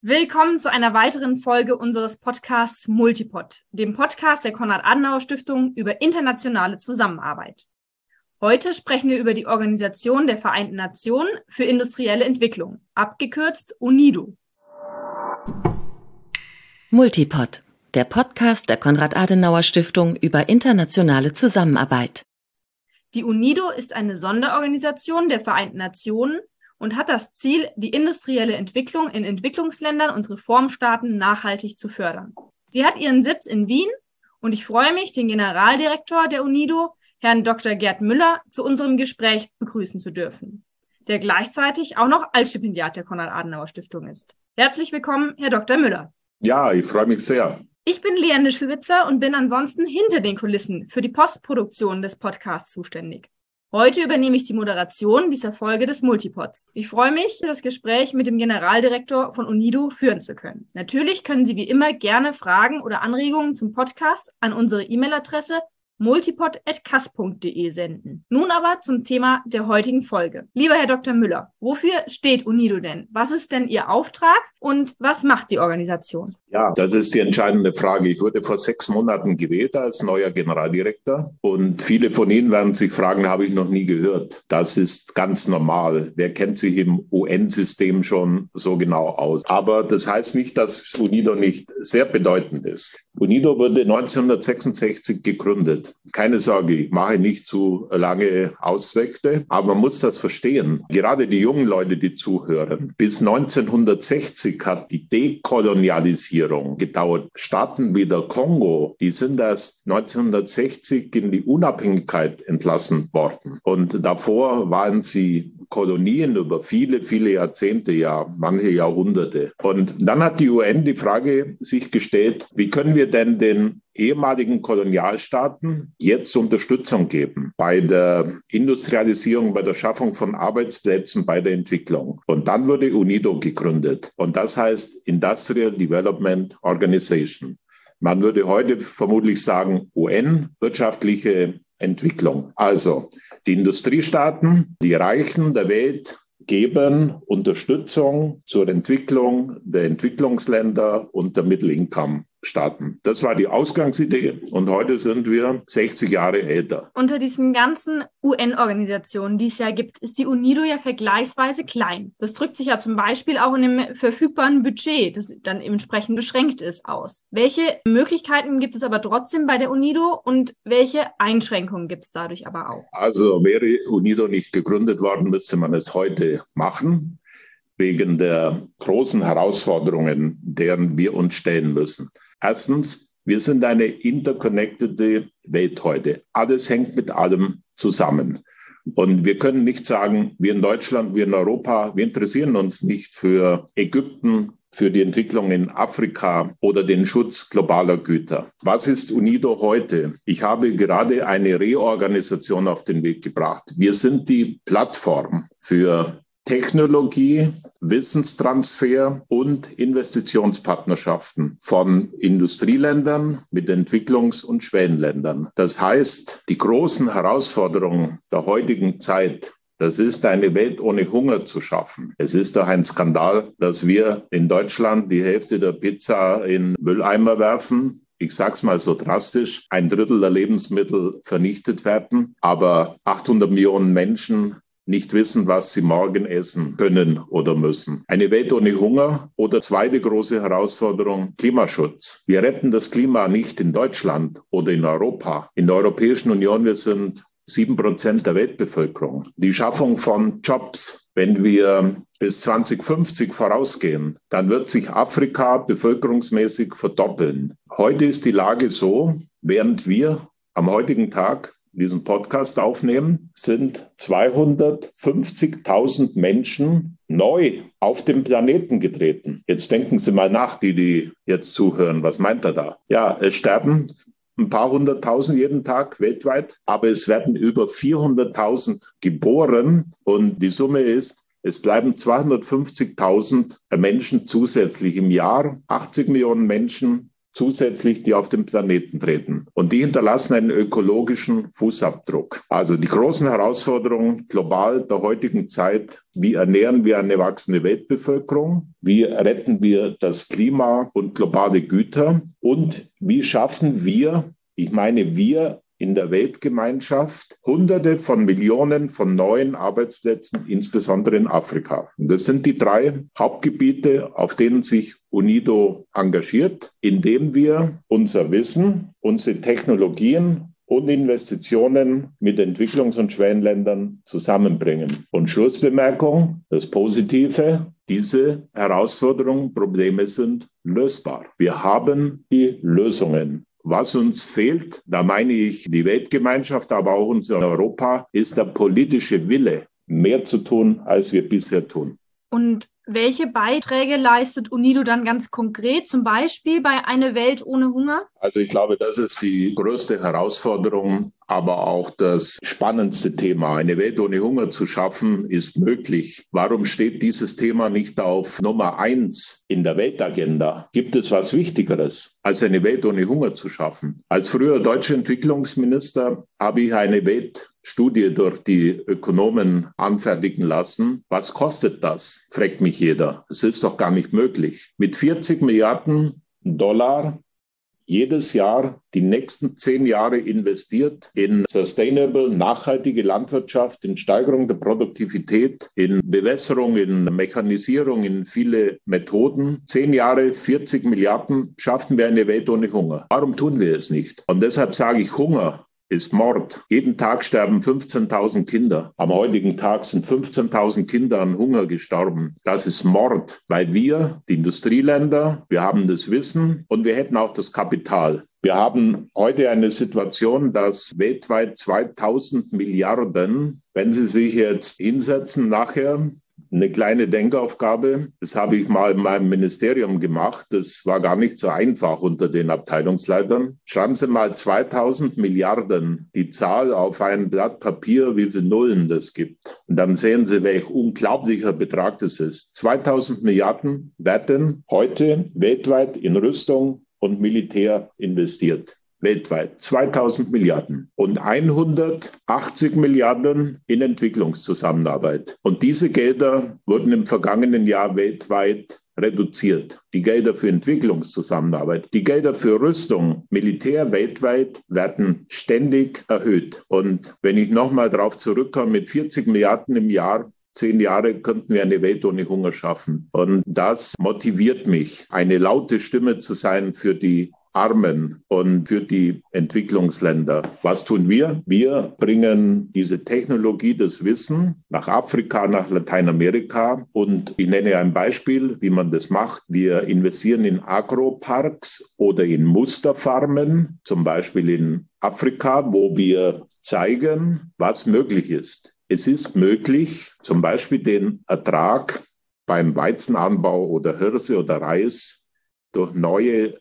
Willkommen zu einer weiteren Folge unseres Podcasts Multipod, dem Podcast der Konrad-Adenauer-Stiftung über internationale Zusammenarbeit. Heute sprechen wir über die Organisation der Vereinten Nationen für industrielle Entwicklung, abgekürzt UNIDO. Multipod, der Podcast der Konrad-Adenauer-Stiftung über internationale Zusammenarbeit. Die UNIDO ist eine Sonderorganisation der Vereinten Nationen und hat das Ziel, die industrielle Entwicklung in Entwicklungsländern und Reformstaaten nachhaltig zu fördern. Sie hat ihren Sitz in Wien und ich freue mich, den Generaldirektor der UNIDO, Herrn Dr. Gerd Müller, zu unserem Gespräch begrüßen zu dürfen, der gleichzeitig auch noch Altstipendiat der Konrad-Adenauer-Stiftung ist. Herzlich willkommen, Herr Dr. Müller. Ja, ich freue mich sehr. Ich bin Lea Nischelwitzer und bin ansonsten hinter den Kulissen für die Postproduktion des Podcasts zuständig. Heute übernehme ich die Moderation dieser Folge des Multipods. Ich freue mich, das Gespräch mit dem Generaldirektor von UNIDO führen zu können. Natürlich können Sie wie immer gerne Fragen oder Anregungen zum Podcast an unsere E-Mail-Adresse multipod@kass.de senden. Nun aber zum Thema der heutigen Folge. Lieber Herr Dr. Müller, wofür steht UNIDO denn? Was ist denn Ihr Auftrag und was macht die Organisation? Ja, das ist die entscheidende Frage. Ich wurde vor 6 Monaten gewählt als neuer Generaldirektor und viele von Ihnen werden sich fragen, habe ich noch nie gehört. Das ist ganz normal. Wer kennt sich im UN-System schon so genau aus? Aber das heißt nicht, dass UNIDO nicht sehr bedeutend ist. UNIDO wurde 1966 gegründet. Keine Sorge, ich mache nicht zu lange Ausflüchte, aber man muss das verstehen. Gerade die jungen Leute, die zuhören. Bis 1960 hat die Dekolonialisierung gedauert. Staaten wie der Kongo, die sind erst 1960 in die Unabhängigkeit entlassen worden. Und davor waren sie Kolonien über viele, viele Jahrzehnte, ja, manche Jahrhunderte. Und dann hat die UN die Frage sich gestellt, wie können wir denn den ehemaligen Kolonialstaaten jetzt Unterstützung geben bei der Industrialisierung, bei der Schaffung von Arbeitsplätzen, bei der Entwicklung. Und dann wurde UNIDO gegründet. Und das heißt Industrial Development Organization. Man würde heute vermutlich sagen UN, wirtschaftliche Entwicklung. Also die Industriestaaten, die Reichen der Welt geben Unterstützung zur Entwicklung der Entwicklungsländer und der Middle-Income-Staaten. Das war die Ausgangsidee und heute sind wir 60 Jahre älter. Unter diesen ganzen UN-Organisationen, die es ja gibt, ist die UNIDO ja vergleichsweise klein. Das drückt sich ja zum Beispiel auch in dem verfügbaren Budget, das dann entsprechend beschränkt ist, aus. Welche Möglichkeiten gibt es aber trotzdem bei der UNIDO und welche Einschränkungen gibt es dadurch aber auch? Also wäre UNIDO nicht gegründet worden, müsste man es heute machen, wegen der großen Herausforderungen, deren wir uns stellen müssen. Erstens, wir sind eine interconnected Welt heute. Alles hängt mit allem zusammen. Und wir können nicht sagen, wir in Deutschland, wir in Europa, wir interessieren uns nicht für Ägypten, für die Entwicklung in Afrika oder den Schutz globaler Güter. Was ist UNIDO heute? Ich habe gerade eine Reorganisation auf den Weg gebracht. Wir sind die Plattform für Technologie, Wissenstransfer und Investitionspartnerschaften von Industrieländern mit Entwicklungs- und Schwellenländern. Das heißt, die großen Herausforderungen der heutigen Zeit, das ist eine Welt ohne Hunger zu schaffen. Es ist doch ein Skandal, dass wir in Deutschland die Hälfte der Pizza in Mülleimer werfen. Ich sag's mal so drastisch, 1/3 der Lebensmittel vernichtet werden, aber 800 Millionen Menschen nicht wissen, was sie morgen essen können oder müssen. Eine Welt ohne Hunger oder zweite große Herausforderung, Klimaschutz. Wir retten das Klima nicht in Deutschland oder in Europa. In der Europäischen Union, wir sind 7% der Weltbevölkerung. Die Schaffung von Jobs, wenn wir bis 2050 vorausgehen, dann wird sich Afrika bevölkerungsmäßig verdoppeln. Heute ist die Lage so, während wir am heutigen Tag diesen Podcast aufnehmen, sind 250.000 Menschen neu auf dem Planeten getreten. Jetzt denken Sie mal nach, die jetzt zuhören. Was meint er da? Ja, es sterben ein paar 100.000 jeden Tag weltweit, aber es werden über 400.000 geboren und die Summe ist, es bleiben 250.000 Menschen zusätzlich im Jahr, 80 Millionen Menschen zusätzlich, die auf den Planeten treten. Und die hinterlassen einen ökologischen Fußabdruck. Also die großen Herausforderungen global der heutigen Zeit: Wie ernähren wir eine wachsende Weltbevölkerung? Wie retten wir das Klima und globale Güter? Und wie schaffen wir, in der Weltgemeinschaft, Hunderte von Millionen von neuen Arbeitsplätzen, insbesondere in Afrika? Und das sind die 3 Hauptgebiete, auf denen sich UNIDO engagiert, indem wir unser Wissen, unsere Technologien und Investitionen mit Entwicklungs- und Schwellenländern zusammenbringen. Und Schlussbemerkung, das Positive: Diese Herausforderungen, Probleme sind lösbar. Wir haben die Lösungen. Was uns fehlt, da meine ich die Weltgemeinschaft, aber auch uns in Europa, ist der politische Wille, mehr zu tun, als wir bisher tun. Und welche Beiträge leistet UNIDO dann ganz konkret, zum Beispiel bei Eine Welt ohne Hunger? Also ich glaube, das ist die größte Herausforderung, aber auch das spannendste Thema. Eine Welt ohne Hunger zu schaffen, ist möglich. Warum steht dieses Thema nicht auf Nummer 1 in der Weltagenda? Gibt es was Wichtigeres, als eine Welt ohne Hunger zu schaffen? Als früher deutscher Entwicklungsminister habe ich eine Weltstudie durch die Ökonomen anfertigen lassen. Was kostet das? Fragt mich jeder. Es ist doch gar nicht möglich. Mit 40 Milliarden Dollar jedes Jahr die nächsten 10 Jahre investiert in sustainable, nachhaltige Landwirtschaft, in Steigerung der Produktivität, in Bewässerung, in Mechanisierung, in viele Methoden. 10 Jahre, 40 Milliarden, schaffen wir eine Welt ohne Hunger. Warum tun wir es nicht? Und deshalb sage ich, Hunger ist Mord. Jeden Tag sterben 15.000 Kinder. Am heutigen Tag sind 15.000 Kinder an Hunger gestorben. Das ist Mord, weil wir, die Industrieländer, wir haben das Wissen und wir hätten auch das Kapital. Wir haben heute eine Situation, dass weltweit 2.000 Milliarden, wenn Sie sich jetzt hinsetzen nachher, eine kleine Denkaufgabe. Das habe ich mal in meinem Ministerium gemacht. Das war gar nicht so einfach unter den Abteilungsleitern. Schreiben Sie mal 2000 Milliarden, die Zahl auf ein Blatt Papier, wie viele Nullen das gibt. Und dann sehen Sie, welch unglaublicher Betrag das ist. 2000 Milliarden werden heute weltweit in Rüstung und Militär investiert. Weltweit 2000 Milliarden und 180 Milliarden in Entwicklungszusammenarbeit. Und diese Gelder wurden im vergangenen Jahr weltweit reduziert. Die Gelder für Entwicklungszusammenarbeit, die Gelder für Rüstung, Militär weltweit werden ständig erhöht. Und wenn ich nochmal darauf zurückkomme, mit 40 Milliarden im Jahr, 10 Jahre könnten wir eine Welt ohne Hunger schaffen. Und das motiviert mich, eine laute Stimme zu sein für die Armen und für die Entwicklungsländer. Was tun wir? Wir bringen diese Technologie, das Wissen nach Afrika, nach Lateinamerika. Und ich nenne ein Beispiel, wie man das macht. Wir investieren in Agroparks oder in Musterfarmen, zum Beispiel in Afrika, wo wir zeigen, was möglich ist. Es ist möglich, zum Beispiel den Ertrag beim Weizenanbau oder Hirse oder Reis durch neue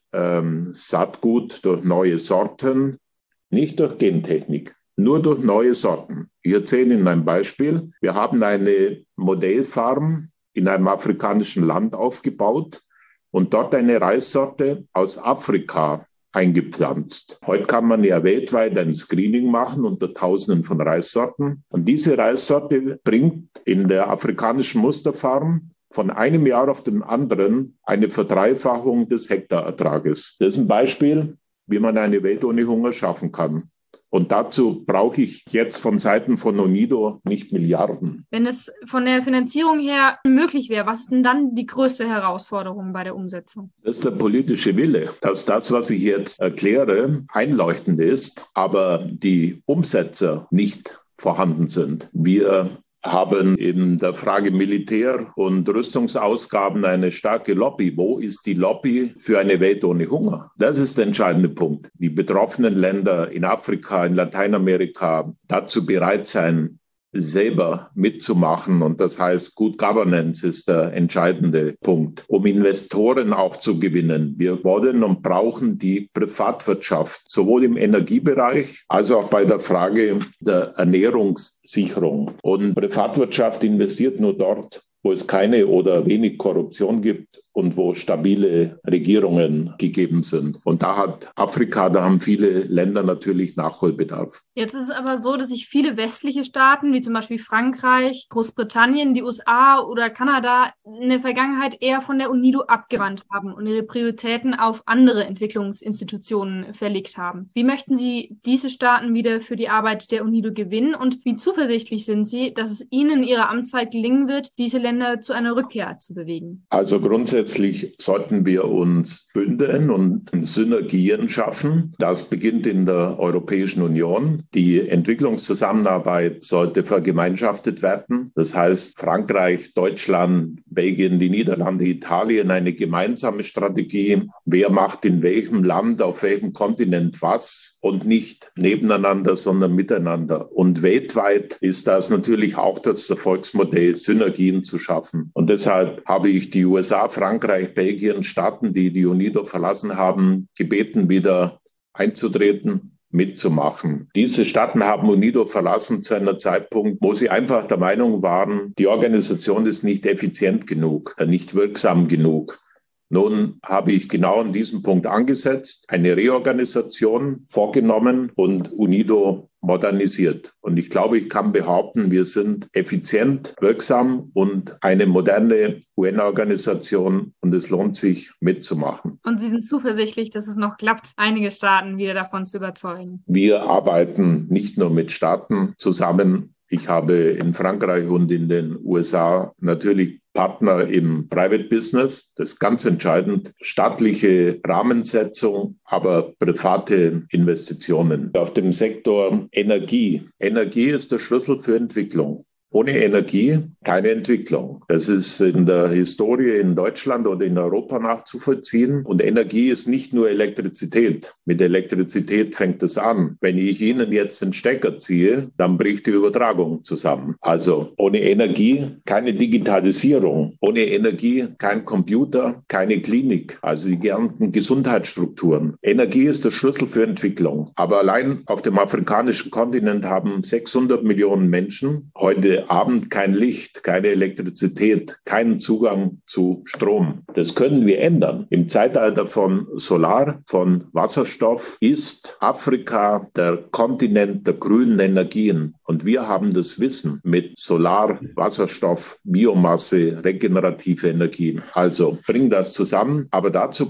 Saatgut, durch neue Sorten, nicht durch Gentechnik, nur durch neue Sorten. Ich erzähle Ihnen ein Beispiel. Wir haben eine Modellfarm in einem afrikanischen Land aufgebaut und dort eine Reissorte aus Afrika eingepflanzt. Heute kann man ja weltweit ein Screening machen unter Tausenden von Reissorten. Und diese Reissorte bringt in der afrikanischen Musterfarm von einem Jahr auf den anderen eine Verdreifachung des Hektarertrages. Das ist ein Beispiel, wie man eine Welt ohne Hunger schaffen kann. Und dazu brauche ich jetzt von Seiten von UNIDO nicht Milliarden. Wenn es von der Finanzierung her möglich wäre, was ist denn dann die größte Herausforderung bei der Umsetzung? Das ist der politische Wille, dass das, was ich jetzt erkläre, einleuchtend ist, aber die Umsetzer nicht vorhanden sind. Wir haben in der Frage Militär- und Rüstungsausgaben eine starke Lobby. Wo ist die Lobby für eine Welt ohne Hunger? Das ist der entscheidende Punkt. Die betroffenen Länder in Afrika, in Lateinamerika dazu bereit sein, selber mitzumachen. Und das heißt, Good Governance ist der entscheidende Punkt, um Investoren auch zu gewinnen. Wir wollen und brauchen die Privatwirtschaft, sowohl im Energiebereich als auch bei der Frage der Ernährungssicherung. Und Privatwirtschaft investiert nur dort, wo es keine oder wenig Korruption gibt und wo stabile Regierungen gegeben sind. Und da hat Afrika, da haben viele Länder natürlich Nachholbedarf. Jetzt ist es aber so, dass sich viele westliche Staaten, wie zum Beispiel Frankreich, Großbritannien, die USA oder Kanada, in der Vergangenheit eher von der UNIDO abgewandt haben und ihre Prioritäten auf andere Entwicklungsinstitutionen verlegt haben. Wie möchten Sie diese Staaten wieder für die Arbeit der UNIDO gewinnen und wie zuversichtlich sind Sie, dass es Ihnen in Ihrer Amtszeit gelingen wird, diese Länder zu einer Rückkehr zu bewegen? Also grundsätzlich sollten wir uns bündeln und Synergien schaffen. Das beginnt in der Europäischen Union. Die Entwicklungszusammenarbeit sollte vergemeinschaftet werden. Das heißt, Frankreich, Deutschland, Belgien, die Niederlande, Italien, eine gemeinsame Strategie. Wer macht in welchem Land, auf welchem Kontinent was und nicht nebeneinander, sondern miteinander. Und weltweit ist das natürlich auch das Erfolgsmodell, Synergien zu schaffen. Und deshalb habe ich die USA, Frankreich, Belgien, Staaten, die die UNIDO verlassen haben, gebeten, wieder einzutreten, mitzumachen. Diese Staaten haben UNIDO verlassen zu einem Zeitpunkt, wo sie einfach der Meinung waren, die Organisation ist nicht effizient genug, nicht wirksam genug. Nun habe ich genau an diesem Punkt angesetzt, eine Reorganisation vorgenommen und UNIDO modernisiert. Und ich glaube, ich kann behaupten, wir sind effizient, wirksam und eine moderne UN-Organisation und es lohnt sich mitzumachen. Und Sie sind zuversichtlich, dass es noch klappt, einige Staaten wieder davon zu überzeugen? Wir arbeiten nicht nur mit Staaten zusammen. Ich habe in Frankreich und in den USA natürlich Partner im Private Business, das ist ganz entscheidend, staatliche Rahmensetzung, aber private Investitionen. Auf dem Sektor Energie. Energie ist der Schlüssel für Entwicklung. Ohne Energie keine Entwicklung. Das ist in der Historie in Deutschland oder in Europa nachzuvollziehen. Und Energie ist nicht nur Elektrizität. Mit Elektrizität fängt es an. Wenn ich Ihnen jetzt den Stecker ziehe, dann bricht die Übertragung zusammen. Also ohne Energie keine Digitalisierung. Ohne Energie kein Computer, keine Klinik. Also die ganzen Gesundheitsstrukturen. Energie ist der Schlüssel für Entwicklung. Aber allein auf dem afrikanischen Kontinent haben 600 Millionen Menschen heute Abend kein Licht, keine Elektrizität, keinen Zugang zu Strom. Das können wir ändern. Im Zeitalter von Solar, von Wasserstoff ist Afrika der Kontinent der grünen Energien. Und wir haben das Wissen mit Solar, Wasserstoff, Biomasse, regenerative Energien. Also bring das zusammen. Aber dazu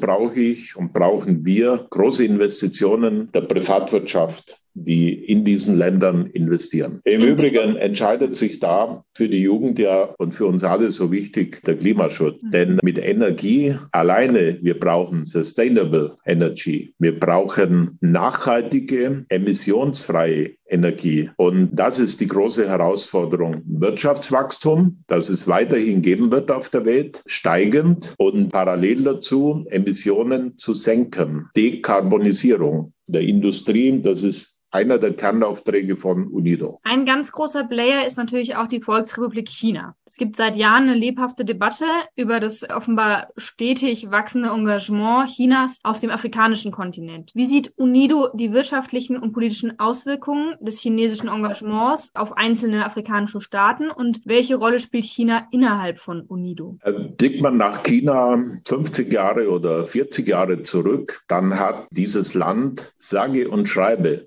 brauchen wir große Investitionen der Privatwirtschaft, die in diesen Ländern investieren. Im Übrigen entscheidet sich da für die Jugend ja und für uns alle so wichtig der Klimaschutz. Denn mit Energie alleine, wir brauchen Sustainable Energy. Wir brauchen nachhaltige, emissionsfreie Energie. Und das ist die große Herausforderung. Wirtschaftswachstum, das es weiterhin geben wird auf der Welt, steigend und parallel dazu Emissionen zu senken. Dekarbonisierung der Industrie, das ist einer der Kernaufträge von UNIDO. Ein ganz großer Player ist natürlich auch die Volksrepublik China. Es gibt seit Jahren eine lebhafte Debatte über das offenbar stetig wachsende Engagement Chinas auf dem afrikanischen Kontinent. Wie sieht UNIDO die wirtschaftlichen und politischen Auswirkungen des chinesischen Engagements auf einzelne afrikanische Staaten und welche Rolle spielt China innerhalb von UNIDO? Blickt man nach China 50 Jahre oder 40 Jahre zurück, dann hat dieses Land sage und schreibe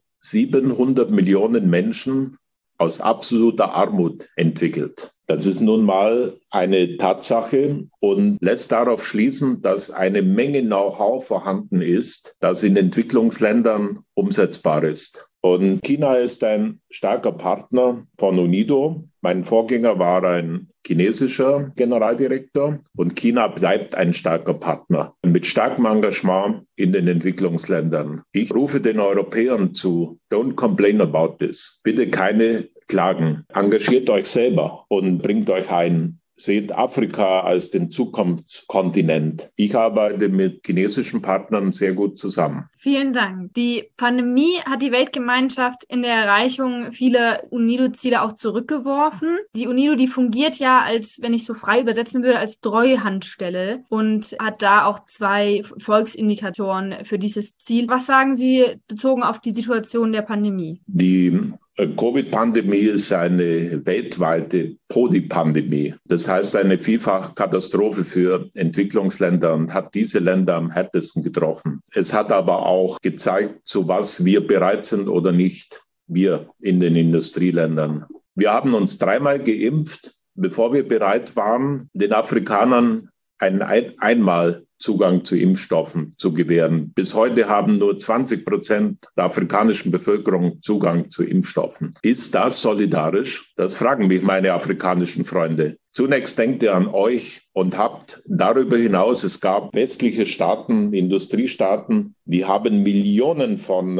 700 Millionen Menschen aus absoluter Armut entwickelt. Das ist nun mal eine Tatsache und lässt darauf schließen, dass eine Menge Know-how vorhanden ist, das in Entwicklungsländern umsetzbar ist. Und China ist ein starker Partner von UNIDO. Mein Vorgänger war ein chinesischer Generaldirektor und China bleibt ein starker Partner mit starkem Engagement in den Entwicklungsländern. Ich rufe den Europäern zu, don't complain about this. Bitte keine Klagen. Engagiert euch selber und bringt euch ein. Seht Afrika als den Zukunftskontinent. Ich arbeite mit chinesischen Partnern sehr gut zusammen. Vielen Dank. Die Pandemie hat die Weltgemeinschaft in der Erreichung vieler UNIDO-Ziele auch zurückgeworfen. Die UNIDO, die fungiert ja als, wenn ich so frei übersetzen würde, als Treuhandstelle und hat da auch 2 Volksindikatoren für dieses Ziel. Was sagen Sie bezogen auf die Situation der Pandemie? Die Covid-Pandemie ist eine weltweite Podipandemie. Das heißt, eine Vielfach-Katastrophe für Entwicklungsländer und hat diese Länder am härtesten getroffen. Es hat aber auch gezeigt, zu was wir bereit sind oder nicht, wir in den Industrieländern. Wir haben uns 3-mal geimpft, bevor wir bereit waren, den Afrikanern einen Einmalzugang zu Impfstoffen zu gewähren. Bis heute haben nur 20% der afrikanischen Bevölkerung Zugang zu Impfstoffen. Ist das solidarisch? Das fragen mich meine afrikanischen Freunde. Zunächst denkt ihr an euch und habt darüber hinaus, es gab westliche Staaten, Industriestaaten, die haben Millionen von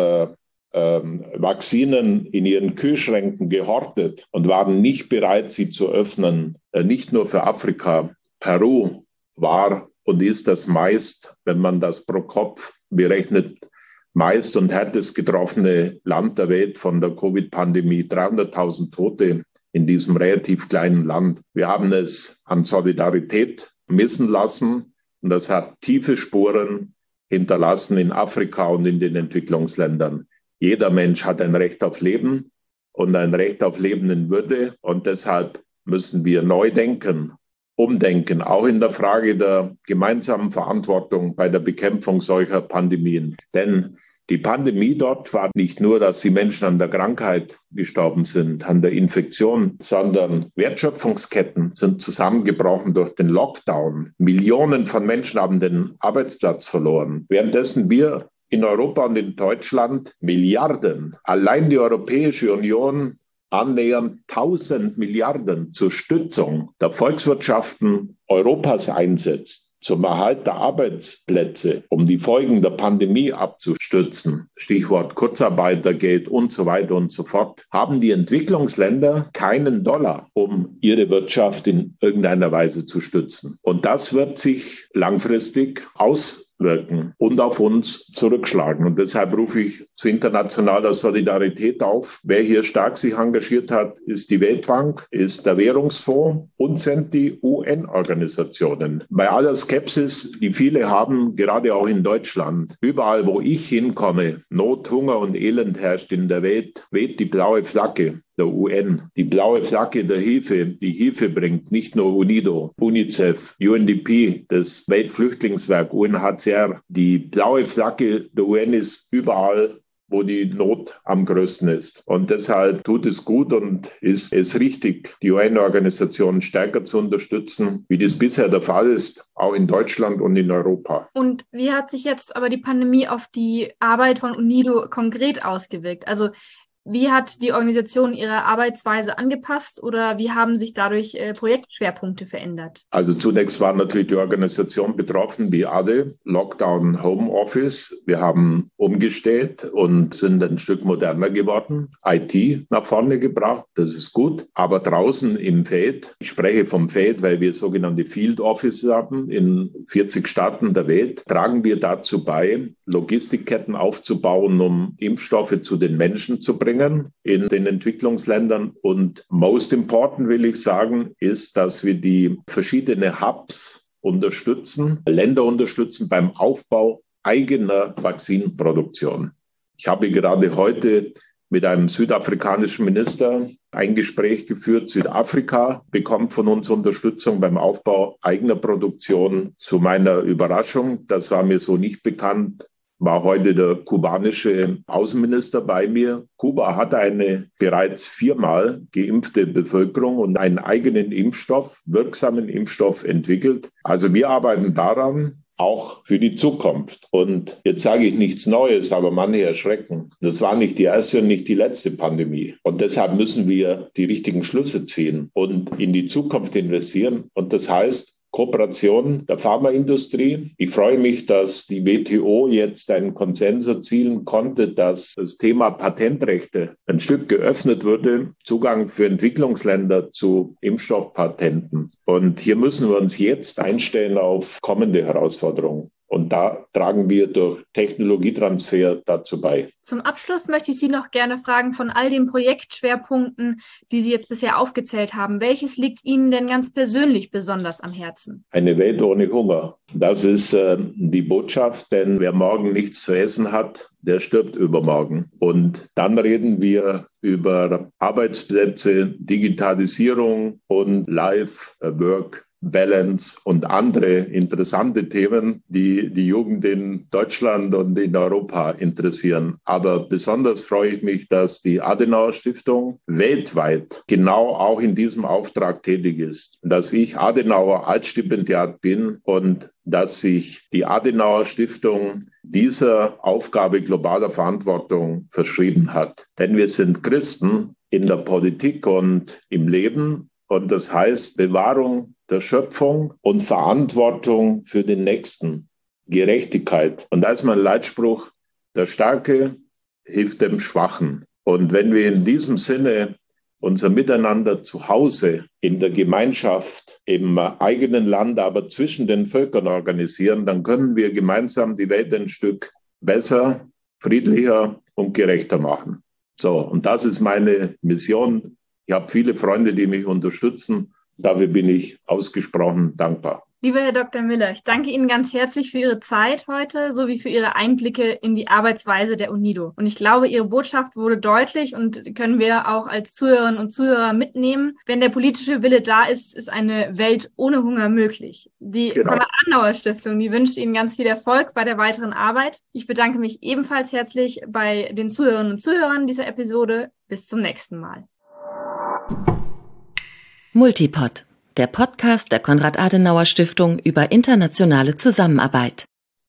Vakzinen in ihren Kühlschränken gehortet und waren nicht bereit, sie zu öffnen. Nicht nur für Afrika. Peru war und ist das meist, wenn man das pro Kopf berechnet, meist und härtest getroffene Land der Welt von der Covid-Pandemie. 300.000 Tote in diesem relativ kleinen Land. Wir haben es an Solidarität missen lassen und das hat tiefe Spuren hinterlassen in Afrika und in den Entwicklungsländern. Jeder Mensch hat ein Recht auf Leben und ein Recht auf Leben in Würde und deshalb müssen wir neu denken, umdenken, auch in der Frage der gemeinsamen Verantwortung bei der Bekämpfung solcher Pandemien. Denn die Pandemie dort war nicht nur, dass die Menschen an der Krankheit gestorben sind, an der Infektion, sondern Wertschöpfungsketten sind zusammengebrochen durch den Lockdown. Millionen von Menschen haben den Arbeitsplatz verloren. Währenddessen wir in Europa und in Deutschland Milliarden, allein die Europäische Union annähernd 1000 Milliarden zur Stützung der Volkswirtschaften Europas einsetzt, zum Erhalt der Arbeitsplätze, um die Folgen der Pandemie abzustützen, Stichwort Kurzarbeitergeld und so weiter und so fort, haben die Entwicklungsländer keinen Dollar, um ihre Wirtschaft in irgendeiner Weise zu stützen. Und das wird sich langfristig auswirken und auf uns zurückschlagen. Und deshalb rufe ich zu internationaler Solidarität auf. Wer hier stark sich engagiert hat, ist die Weltbank, ist der Währungsfonds und sind die UN-Organisationen. Bei aller Skepsis, die viele haben, gerade auch in Deutschland, überall, wo ich hinkomme, Not, Hunger und Elend herrscht in der Welt, weht die blaue Flagge der UN, die blaue Flagge der Hilfe, die Hilfe bringt, nicht nur UNIDO, UNICEF, UNDP, das Weltflüchtlingswerk, UNHCR. Die blaue Flagge der UN ist überall, wo die Not am größten ist. Und deshalb tut es gut und ist es richtig, die UN-Organisationen stärker zu unterstützen, wie das bisher der Fall ist, auch in Deutschland und in Europa. Und wie hat sich jetzt aber die Pandemie auf die Arbeit von UNIDO konkret ausgewirkt? Also wie hat die Organisation ihre Arbeitsweise angepasst oder wie haben sich dadurch Projektschwerpunkte verändert? Also zunächst war natürlich die Organisation betroffen, wie alle, Lockdown, Homeoffice. Wir haben umgestellt und sind ein Stück moderner geworden, IT nach vorne gebracht, das ist gut. Aber draußen im Feld, ich spreche vom Feld, weil wir sogenannte Field Offices haben in 40 Staaten der Welt, tragen wir dazu bei, Logistikketten aufzubauen, um Impfstoffe zu den Menschen zu bringen in den Entwicklungsländern. Und most important will ich sagen, ist, dass wir die verschiedenen Hubs unterstützen, Länder unterstützen beim Aufbau eigener Vakzinproduktion. Ich habe gerade heute mit einem südafrikanischen Minister ein Gespräch geführt. Südafrika bekommt von uns Unterstützung beim Aufbau eigener Produktion. Zu meiner Überraschung, das war mir so nicht bekannt, war heute der kubanische Außenminister bei mir. Kuba hat eine bereits 4-mal geimpfte Bevölkerung und einen eigenen Impfstoff, wirksamen Impfstoff entwickelt. Also wir arbeiten daran, auch für die Zukunft. Und jetzt sage ich nichts Neues, aber manche erschrecken. Das war nicht die erste und nicht die letzte Pandemie. Und deshalb müssen wir die richtigen Schlüsse ziehen und in die Zukunft investieren. Und das heißt, Kooperation der Pharmaindustrie. Ich freue mich, dass die WTO jetzt einen Konsens erzielen konnte, dass das Thema Patentrechte ein Stück geöffnet wurde, Zugang für Entwicklungsländer zu Impfstoffpatenten. Und hier müssen wir uns jetzt einstellen auf kommende Herausforderungen. Und da tragen wir durch Technologietransfer dazu bei. Zum Abschluss möchte ich Sie noch gerne fragen, von all den Projektschwerpunkten, die Sie jetzt bisher aufgezählt haben, welches liegt Ihnen denn ganz persönlich besonders am Herzen? Eine Welt ohne Hunger. Das ist die Botschaft, denn wer morgen nichts zu essen hat, der stirbt übermorgen. Und dann reden wir über Arbeitsplätze, Digitalisierung und Life-Work Balance und andere interessante Themen, die die Jugend in Deutschland und in Europa interessieren. Aber besonders freue ich mich, dass die Adenauer Stiftung weltweit genau auch in diesem Auftrag tätig ist. Dass ich Adenauer Altstipendiat bin und dass sich die Adenauer Stiftung dieser Aufgabe globaler Verantwortung verschrieben hat. Denn wir sind Christen in der Politik und im Leben. Und das heißt Bewahrung der Schöpfung und Verantwortung für den Nächsten, Gerechtigkeit. Und da ist mein Leitspruch, der Starke hilft dem Schwachen. Und wenn wir in diesem Sinne unser Miteinander zu Hause, in der Gemeinschaft, im eigenen Land, aber zwischen den Völkern organisieren, dann können wir gemeinsam die Welt ein Stück besser, friedlicher und gerechter machen. So, und das ist meine Mission. Ich habe viele Freunde, die mich unterstützen. Dafür bin ich ausgesprochen dankbar. Lieber Herr Dr. Müller, ich danke Ihnen ganz herzlich für Ihre Zeit heute sowie für Ihre Einblicke in die Arbeitsweise der UNIDO. Und ich glaube, Ihre Botschaft wurde deutlich und können wir auch als Zuhörerinnen und Zuhörer mitnehmen. Wenn der politische Wille da ist, ist eine Welt ohne Hunger möglich. Die Konrad-Adenauer-Stiftung, die wünscht Ihnen ganz viel Erfolg bei der weiteren Arbeit. Ich bedanke mich ebenfalls herzlich bei den Zuhörerinnen und Zuhörern dieser Episode. Bis zum nächsten Mal. Multipod, der Podcast der Konrad-Adenauer-Stiftung über internationale Zusammenarbeit.